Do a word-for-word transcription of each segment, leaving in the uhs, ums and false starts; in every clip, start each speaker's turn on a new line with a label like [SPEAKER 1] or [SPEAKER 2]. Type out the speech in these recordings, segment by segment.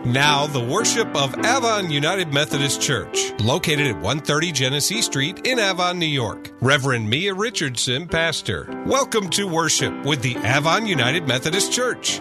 [SPEAKER 1] Now, the worship of Avon United Methodist Church, located at one thirty Genesee Street in Avon, New York. Reverend Mia Richardson, pastor. Welcome to worship with the Avon United Methodist Church.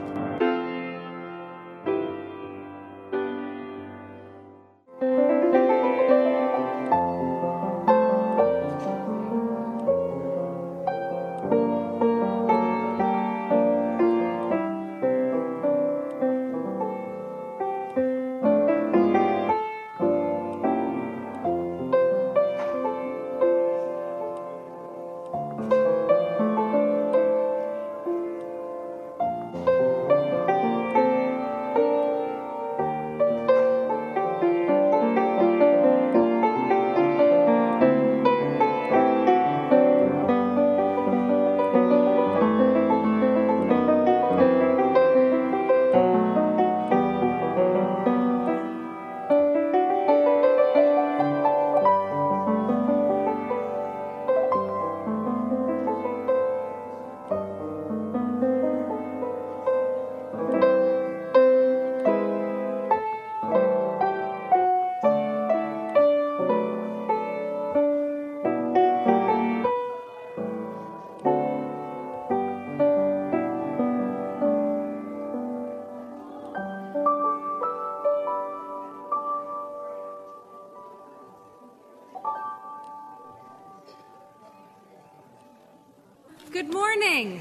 [SPEAKER 2] Good morning.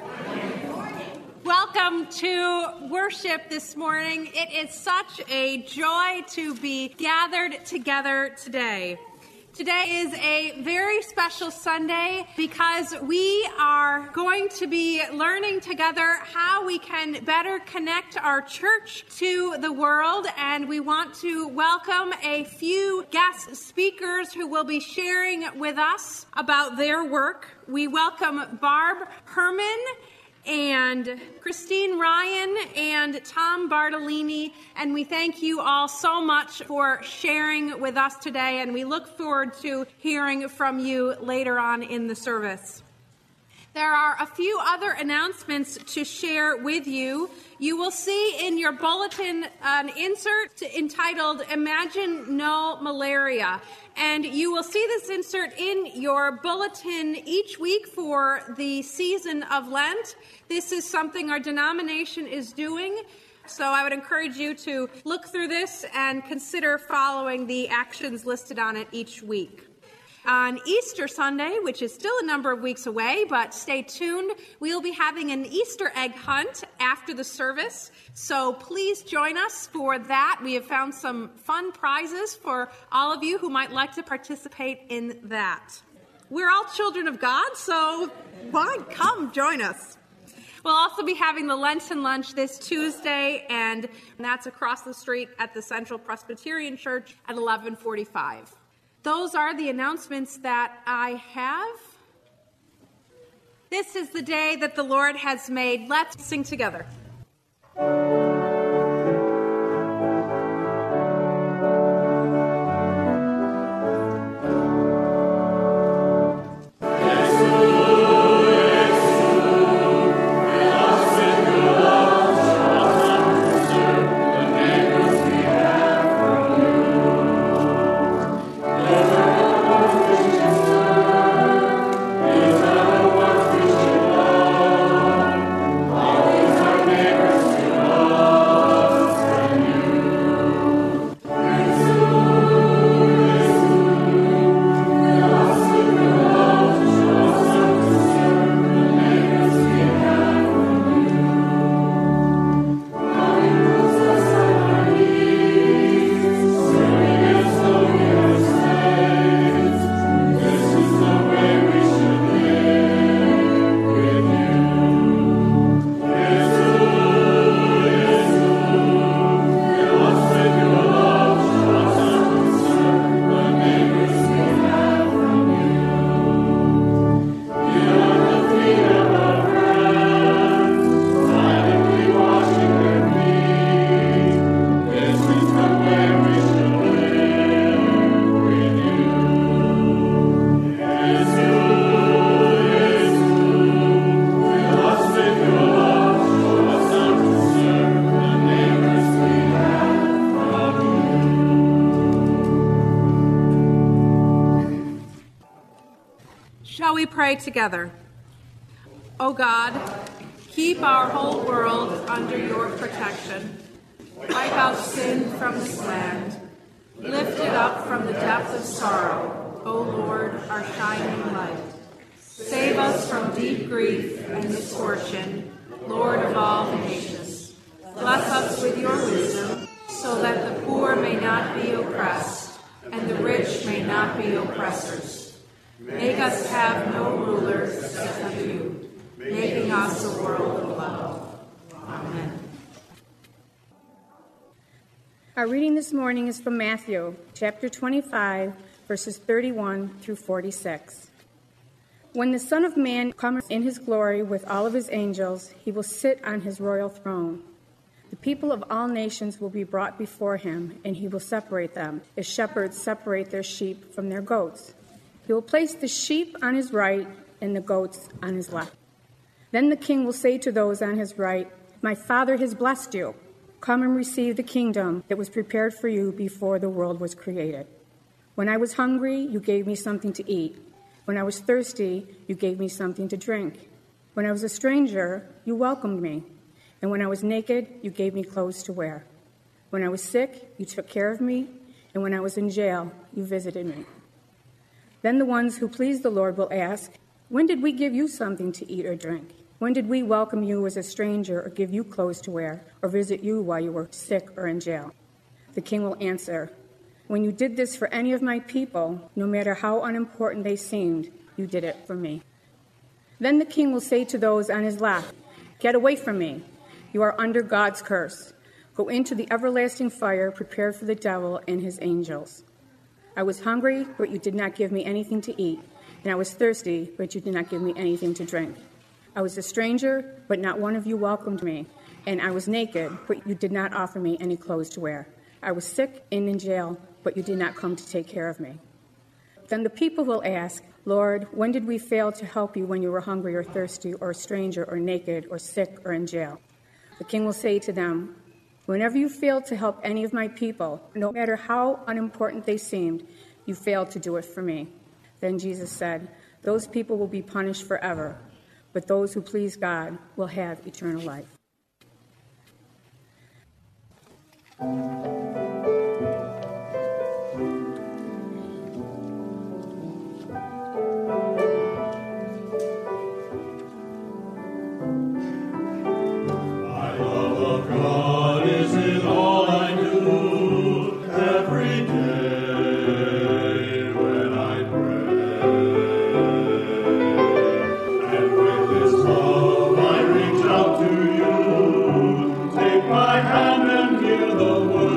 [SPEAKER 2] Welcome to worship this morning. It is such a joy to be gathered together today. Today is a very special Sunday because we are going to be learning together how we can better connect our church to the world, and we want to welcome a few guest speakers who will be sharing with us about their work. We welcome Barb Herman and Christine Ryan and Tom Bartolini, and we thank you all so much for sharing with us today, and we look forward to hearing from you later on in the service. There are a few other announcements to share with you. You will see in your bulletin an insert entitled Imagine No Malaria. And you will see this insert in your bulletin each week for the season of Lent. This is something our denomination is doing. So I would encourage you to look through this and consider following the actions listed on it each week. On Easter Sunday, which is still a number of weeks away, but stay tuned, we'll be having an Easter egg hunt after the service, so please join us for that. We have found some fun prizes for all of you who might like to participate in that. We're all children of God, so why come join us? We'll also be having the Lenten Lunch this Tuesday, and that's across the street at the Central Presbyterian Church at eleven forty-five. Those are the announcements that I have. This is the day that the Lord has made. Let's sing together.
[SPEAKER 3] Our
[SPEAKER 2] pray together. O God, keep our whole world under your protection. Wipe out sin from this land. Lift it up from the depth of sorrow, O Lord, our shining light. Save us from deep grief and misfortune, Lord of all the nations. Bless us with your wisdom, so that the poor may not be oppressed, and the rich may not be oppressors. Make us have no rulers except you, making us a world of love. Amen.
[SPEAKER 3] Our reading this morning is from Matthew, chapter twenty-five, verses thirty-one through forty-six. When the Son of Man comes in his glory with all of his angels, he will sit on his royal throne. The people of all nations will be brought before him, and he will separate them, as shepherds separate their sheep from their goats. He will place the sheep on his right and the goats on his left. Then the king will say to those on his right, "My Father has blessed you. Come and receive the kingdom that was prepared for you before the world was created. When I was hungry, you gave me something to eat. When I was thirsty, you gave me something to drink. When I was a stranger, you welcomed me. And when I was naked, you gave me clothes to wear. When I was sick, you took care of me. And when I was in jail, you visited me." Then the ones who please the Lord will ask, "When did we give you something to eat or drink? When did we welcome you as a stranger or give you clothes to wear or visit you while you were sick or in jail?" The king will answer, "When you did this for any of my people, no matter how unimportant they seemed, you did it for me." Then the king will say to those on his left, "Get away from me. You are under God's curse. Go into the everlasting fire prepared for the devil and his angels. I was hungry, but you did not give me anything to eat, and I was thirsty, but you did not give me anything to drink. I was a stranger, but not one of you welcomed me, and I was naked, but you did not offer me any clothes to wear. I was sick and in jail, but you did not come to take care of me." Then the people will ask, "Lord, when did we fail to help you when you were hungry or thirsty or a stranger or naked or sick or in jail?" The king will say to them, "Whenever you failed to help any of my people, no matter how unimportant they seemed, you failed to do it for me." Then Jesus said, "Those people will be punished forever, but those who please God will have eternal life."
[SPEAKER 4] My hand and hear the word.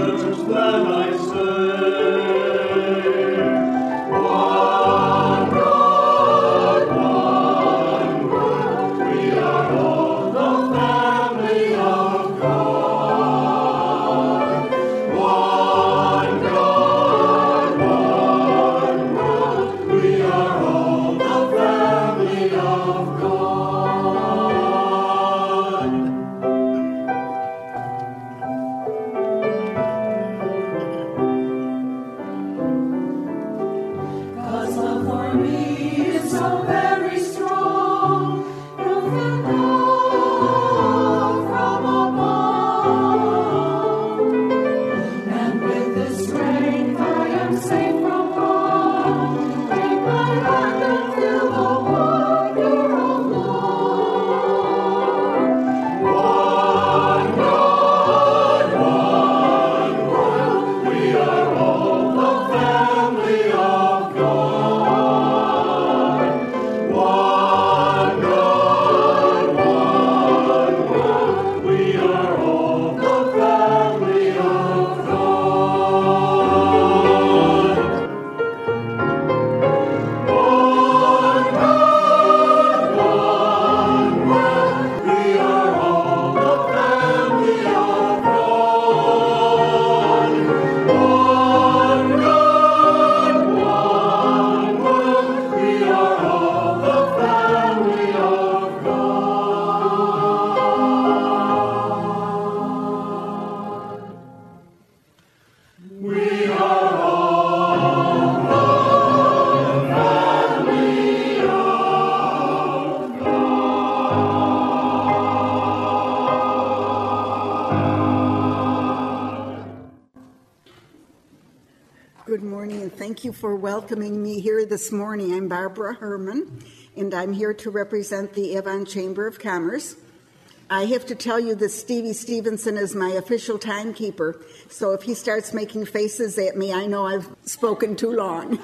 [SPEAKER 4] Good morning, and thank you for welcoming me here this morning. I'm Barbara Herman, and I'm here to represent the Avon Chamber of Commerce. I have to tell you that Stevie Stevenson is my official timekeeper, so if he starts making faces at me, I know I've spoken too long.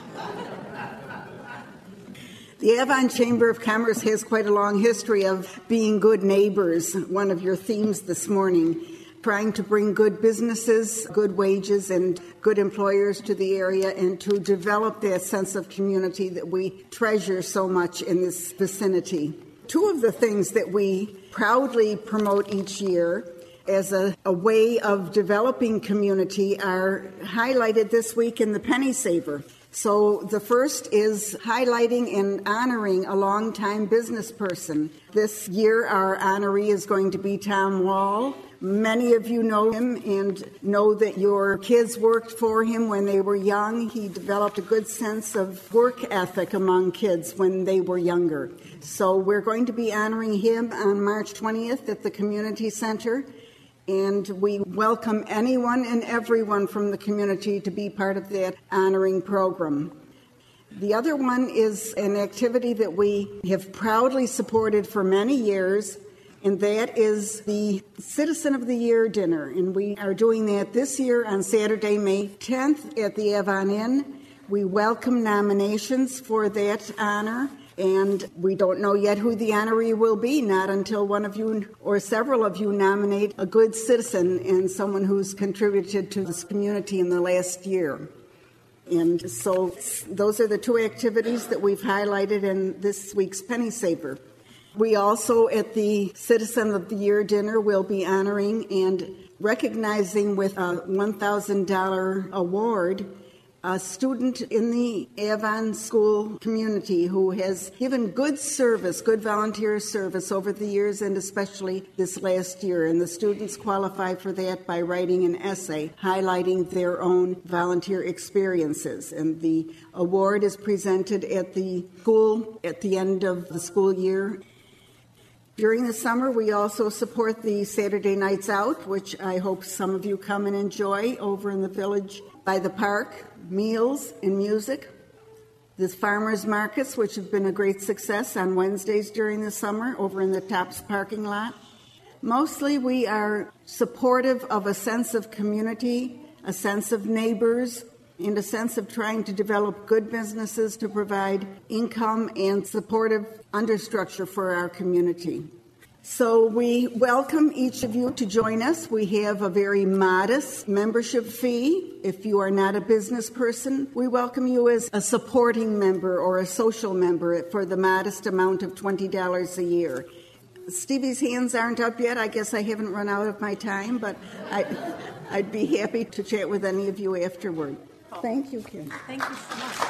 [SPEAKER 4] The Avon Chamber of Commerce has quite a long history of being good neighbors, one of your themes this morning, trying to bring good businesses, good wages, and good employers to the area and to develop that sense of community that we treasure so much in this vicinity. Two of the things that we proudly promote each year as a, a way of developing community are highlighted this week in the Penny Saver. So the first is highlighting and honoring a longtime business person. This year, our honoree is going to be Tom Wall. Many of you know him and know that your kids worked for him when they were young. He developed a good sense of work ethic among kids when they were younger. So we're going to be honoring him on March twentieth at the Community Center. And we welcome anyone and everyone from the community to be part of that honoring program. The other one is an activity that we have proudly supported for many years, and that is the Citizen of the Year dinner. And we are doing that this year on Saturday, May tenth at the Avon Inn. We welcome nominations for that honor. And we don't know yet who the honoree will be, not until one of you or several of you nominate a good citizen and someone who's contributed to this community in the last year. And so those are the two activities that we've highlighted in this week's Penny Saver. We also, at the Citizen of the Year dinner, will be honoring and recognizing with a one thousand dollars award a student in the Avon School community who has given good service, good volunteer service over the years and especially this last year. And the students qualify for that by writing an essay highlighting their own volunteer experiences. And the award is presented at the school at the end of the school year. During the summer, we also support the Saturday Nights Out, which I hope some of you come and enjoy over in the village by the park. Meals and music. The farmers markets, which have been a great success on Wednesdays during the summer over in the Tops parking lot. Mostly we are supportive of a sense of community, a sense of neighbors, and a sense of trying to develop good businesses to provide income and supportive understructure for our community. So we welcome each of you to join us. We have a very modest membership fee. If you are not a business person, we welcome you as a supporting member or a social member for the modest amount of twenty dollars a year. Stevie's hands aren't up yet. I guess I haven't run out of my time, but I, I'd be happy to chat with any of you afterward. Thank you, Kim.
[SPEAKER 2] Thank you so much.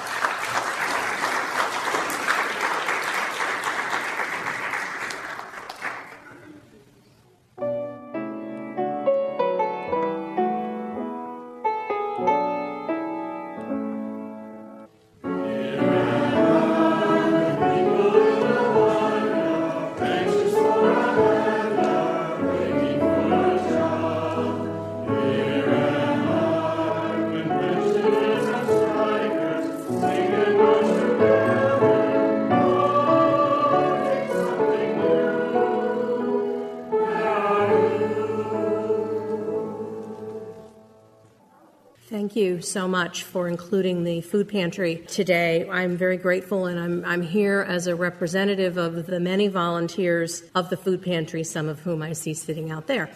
[SPEAKER 2] Thank you so much for including the food pantry today. I'm very grateful, and I'm, I'm here as a representative of the many volunteers of the food pantry, some of whom I see sitting out there.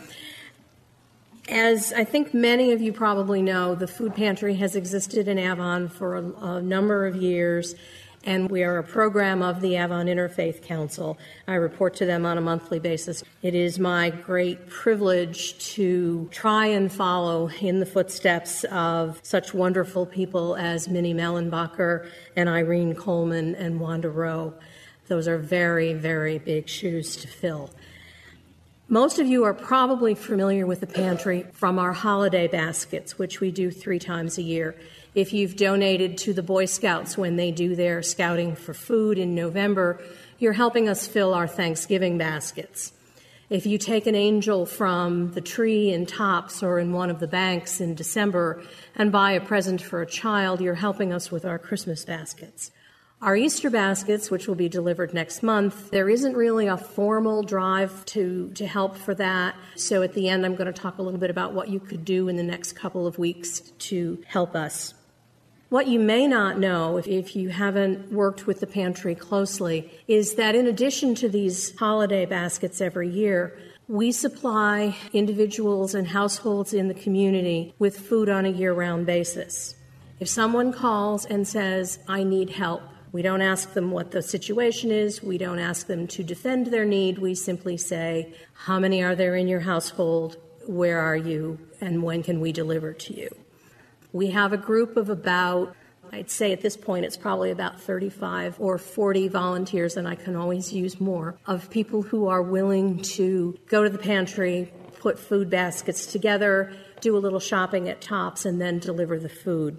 [SPEAKER 2] As I think many of you probably know, the food pantry has existed in Avon for a, a number of years, and we are a program of the Avon Interfaith Council. I report to them on a monthly basis. It is my great privilege to try and follow in the footsteps of such wonderful people as Minnie Mellenbacher and Irene Coleman and Wanda Rowe. Those are very, very big shoes to fill. Most of you are probably familiar with the pantry from our holiday baskets, which we do three times a year. If you've donated to the Boy Scouts when they do their scouting for food in November, you're helping us fill our Thanksgiving baskets.
[SPEAKER 5] If you take an angel from the tree in Tops or in one of the banks in December and buy a present for a child, you're helping us with our Christmas baskets. Our Easter baskets, which will be delivered next month, there isn't really a formal drive to, to help for that. So at the end, I'm going to talk a little bit about what you could do in the next couple of weeks to help us. What you may not know, if, if you haven't worked with the pantry closely, is that in addition to these holiday baskets every year, we supply individuals and households in the community with food on a year-round basis. If someone calls and says, I need help, we don't ask them what the situation is. We don't ask them to defend their need. We simply say, how many are there in your household? Where are you? And when can we deliver to you? We have a group of about, I'd say at this point it's probably about thirty-five or forty volunteers, and I can always use more, of people who are willing to go to the pantry, put food baskets together, do a little shopping at Tops, and then deliver the food.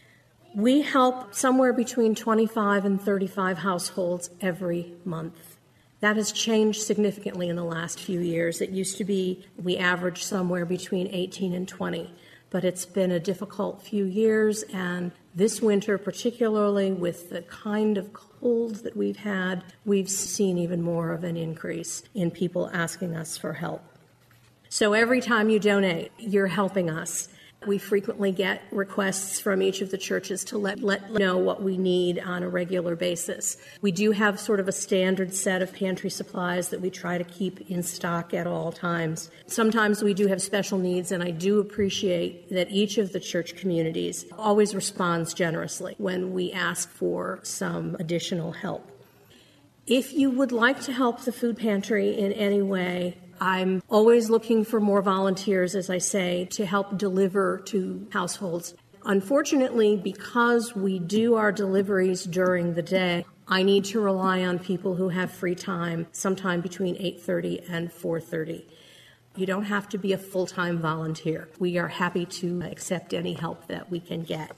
[SPEAKER 5] We help somewhere between twenty-five and thirty-five households every month. That has changed significantly in the last few years. It used to be we averaged somewhere between eighteen and twenty. But it's been a difficult few years, and this winter, particularly with the kind of cold that we've had, we've seen even more of an increase in people asking us for help. So every time you donate, you're helping us. We frequently get requests from each of the churches to let, let know what we need on a regular basis. We do have sort of a standard set of pantry supplies that we try to keep in stock at all times. Sometimes we do have special needs, and I do appreciate that each of the church communities always responds generously when we ask for some additional help. If you would like to help the food pantry in any way, I'm always looking for more volunteers, as I say, to help deliver to households. Unfortunately, because we do our deliveries during the day, I need to rely on people who have free time sometime between eight thirty and four thirty. You don't have to be a full-time volunteer. We are happy to accept any help that we can get.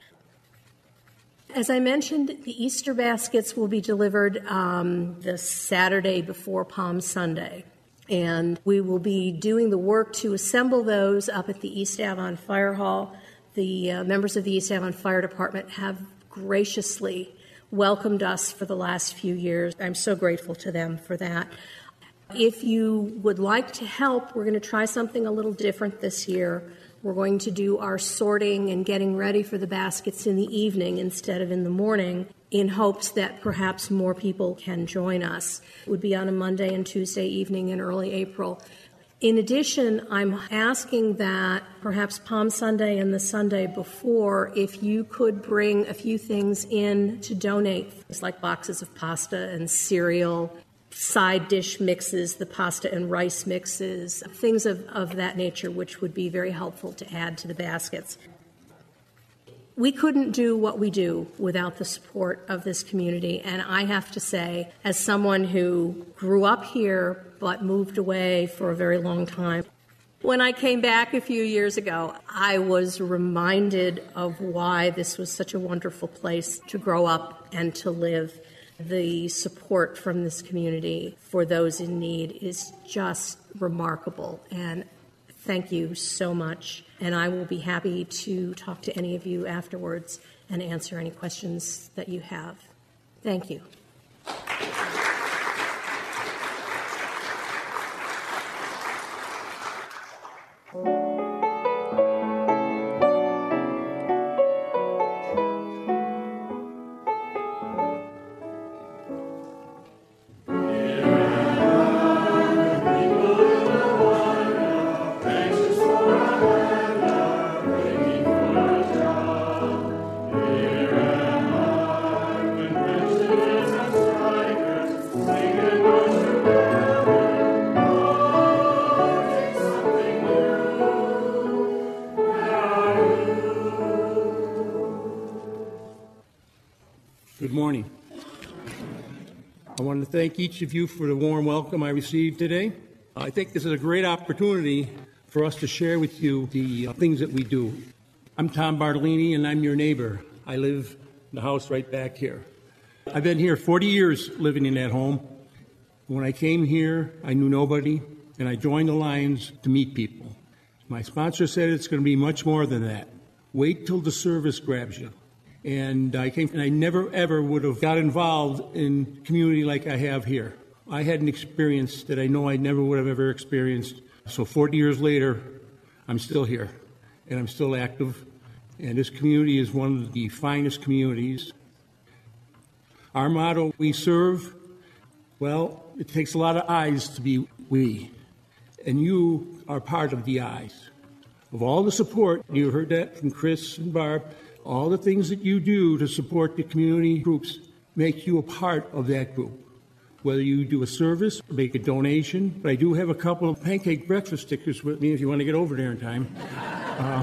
[SPEAKER 5] As I mentioned, the Easter baskets will be delivered um, the Saturday before Palm Sunday. And we will be doing the work to assemble those up at the East Avon Fire Hall. The uh, members of the East Avon Fire Department have graciously welcomed us for the last few years. I'm so grateful to them for that. If you would like to help, we're going to try something a little different this year. We're going to do our sorting and getting ready for the baskets in the evening instead of in the morning, in hopes that perhaps more people can join us. It would be on a Monday and Tuesday evening in early April. In addition, I'm asking that perhaps Palm Sunday and the Sunday before, if you could bring a few things in to donate, things like boxes of pasta and cereal, side dish mixes, the pasta and rice mixes, things of, of that nature, which would be very helpful to add to the baskets. We couldn't do what we do without the support of this community, and I have to say, as someone who grew up here but moved away for a very long time, when I came back a few years ago, I was reminded of why this was such a wonderful place to grow up and to live. The support from this community for those in need is just remarkable, and thank you so much. And I will be happy to talk to any of you afterwards and answer any questions that you have. Thank you.
[SPEAKER 6] Good morning. I want to thank each of you for the warm welcome I received today. I think this is a great opportunity for us to share with you the uh, things that we do. I'm Tom Bartolini, and I'm your neighbor. I live in the house right back here. I've been here forty years living in that home. When I came here, I knew nobody. and I joined the Lions to meet people. My sponsor said it's going to be much more than that. Wait till the service grabs you. And I came, and I never, ever would have got involved in community like I have here. I had an experience that I know I never would have ever experienced. So forty years later, I'm still here, and I'm still active. And this community is one of the finest communities. Our motto, we serve, well, it takes a lot of eyes to be we. And you are part of the eyes. Of all the support, you heard that from Chris and Barb, all the things that you do to support the community groups make you a part of that group. Whether you do a service, make a donation, but I do have a couple of pancake breakfast stickers with me if you want to get over there in time. Uh,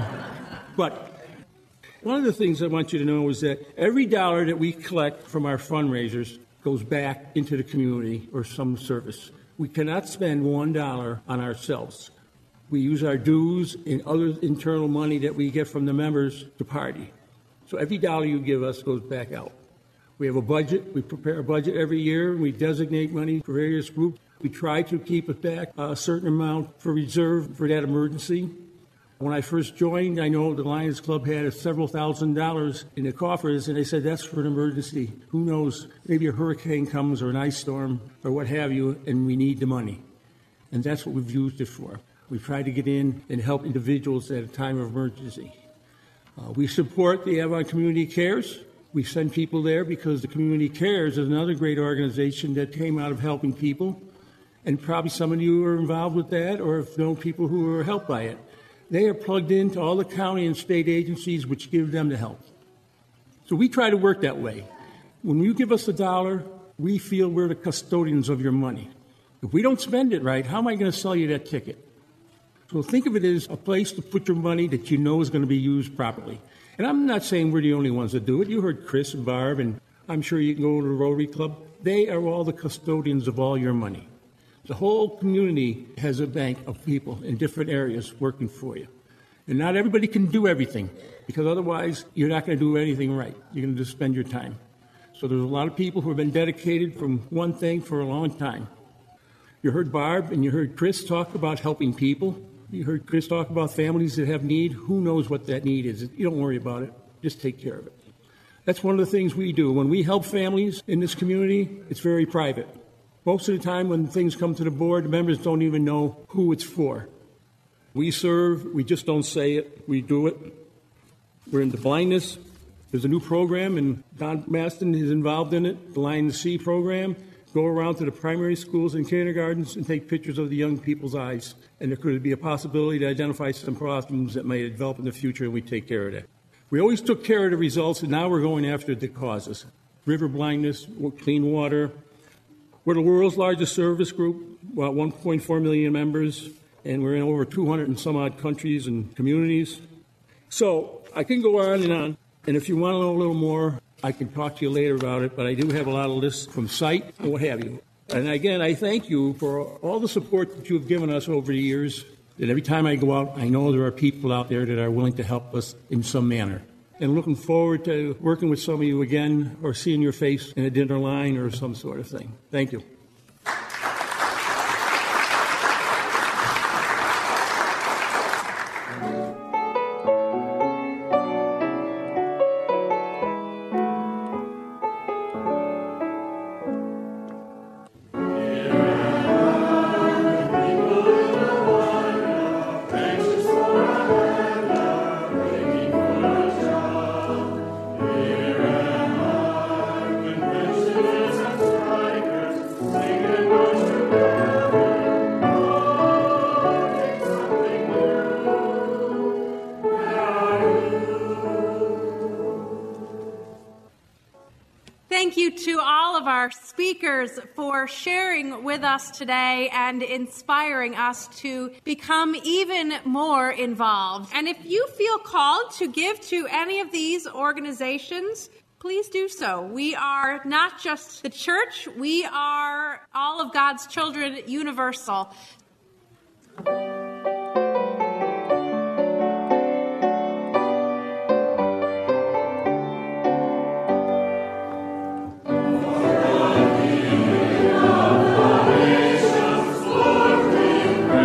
[SPEAKER 6] but one of the things I want you to know is that every dollar that we collect from our fundraisers goes back into the community or some service. We cannot spend one dollar on ourselves. We use our dues and other internal money that we get from the members to party. So every dollar you give us goes back out. We have a budget. We prepare a budget every year. We designate money for various groups. We try to keep it back a certain amount for reserve for that emergency. When I first joined, I know the Lions Club had several thousand dollars in the coffers, and they said that's for an emergency. Who knows? Maybe a hurricane comes or an ice storm or what have you, and we need the money. And that's what we've used it for. We try to get in and help individuals at a time of emergency. Uh, we support the Avon Community Cares. We send people there because the Community Cares is another great organization that came out of helping people. And probably some of you are involved with that or have known people who were helped by it. They are plugged into all the county and state agencies which give them the help. So we try to work that way. When you give us a dollar, we feel we're the custodians of your money. If we don't spend it right, how am I going to sell you that ticket? So think of it as a place to put your money that you know is going to be used properly. And I'm not saying we're the only ones that do it. You heard Chris and Barb, and I'm sure you can go to the Rotary Club. They are all the custodians of all your money. The whole community has a bank of people in different areas working for you. And not everybody can do everything, because otherwise you're not going to do anything right. You're going to just spend your time. So there's a lot of people who have been dedicated from one thing for a long time. You heard Barb and you heard Chris talk about helping people. You heard Chris talk about families that have need. Who knows what that need is? You don't worry about it. Just take care of it. That's one of the things we do. When we help families in this community, it's very private. Most of the time when things come to the board, the members don't even know who it's for. We serve. We just don't say it. We do it. We're into blindness. There's a new program, and Don Maston is involved in it, the Line to See program. Go around to the primary schools and kindergartens and take pictures of the young people's eyes. And there could be a possibility to identify some problems that may develop in the future, and we take care of that. We always took care of the results, and now we're going after the causes. River blindness, clean water. We're the world's largest service group, about one point four million members, and we're in over two hundred and some odd countries and communities. So I can go on and on, and if you want to know a little more, I can talk to you later about it, but I do have a lot of lists from site and what have you. And again, I thank you for all the support that you have given us over the years. And every time I go out, I know there are people out there that are willing to help us in some manner. And looking forward to working with some of you again or seeing your face in a dinner line or some sort of thing. Thank you.
[SPEAKER 2] Speakers for sharing with us today and inspiring us to become even more involved. And if you feel called to give to any of these organizations, please do so. We are not just the church, we are all of God's children, universal.
[SPEAKER 7] Glory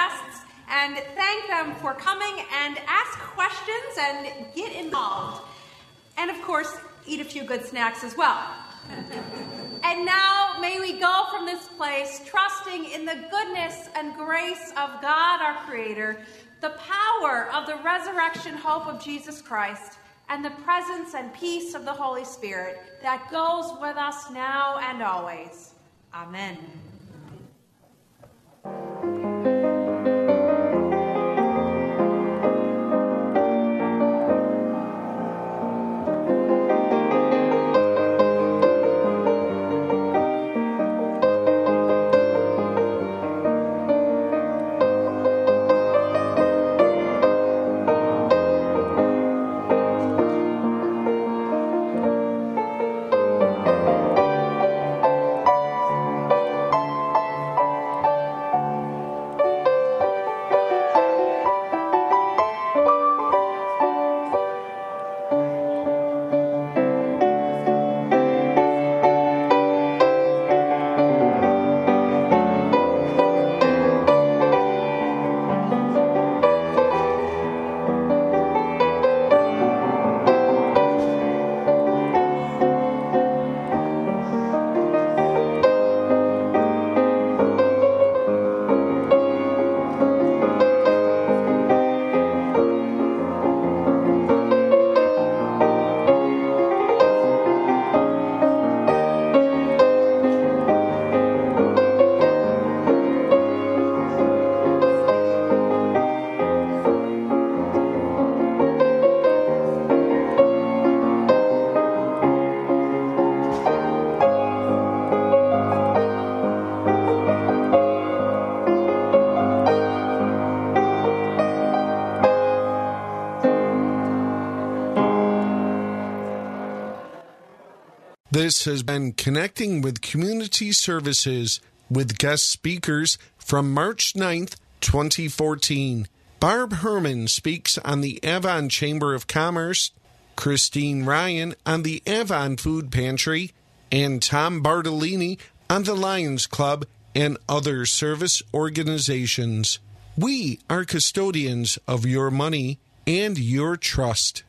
[SPEAKER 2] guests and thank them for coming and ask questions and get involved. And of course, eat a few good snacks as well. And now may we go from this place trusting in the goodness and grace of God our Creator, the power of the resurrection hope of Jesus Christ, and the presence and peace of the Holy Spirit that goes with us now and always. Amen.
[SPEAKER 7] This has been Connecting with Community Services with guest speakers from March ninth, twenty fourteen. Barb Herman speaks on the Avon Chamber of Commerce, Christine Ryan on the Avon Food Pantry, and Tom Bartolini on the Lions Club and other service organizations. We are custodians of your money and your trust.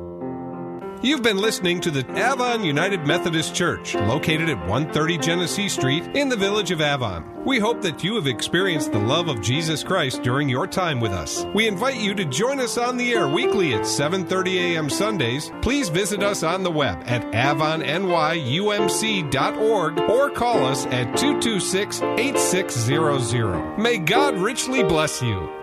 [SPEAKER 1] You've been listening to the Avon United Methodist Church, located at one thirty Genesee Street in the village of Avon. We hope that you have experienced the love of Jesus Christ during your time with us. We invite you to join us on the air weekly at seven thirty a.m. Sundays. Please visit us on the web at avon n y u m c dot org or call us at two two six, eight six zero zero. May God richly bless you.